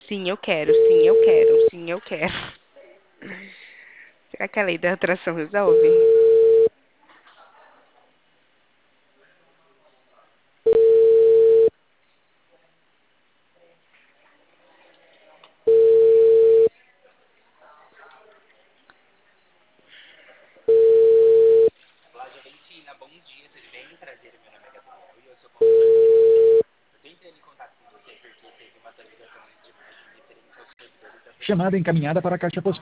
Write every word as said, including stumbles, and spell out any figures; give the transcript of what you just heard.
Sim, eu quero, sim, eu quero, sim, eu quero. Será que a lei da atração resolve? Loja Ventina, bom dia, tudo bem? Prazer, meu nome é Gabriel e eu sou consultor. Eu tô entrando em contato com você porque teve uma atualização de marketing referente aos servidores da Chamada encaminhada para a caixa postal.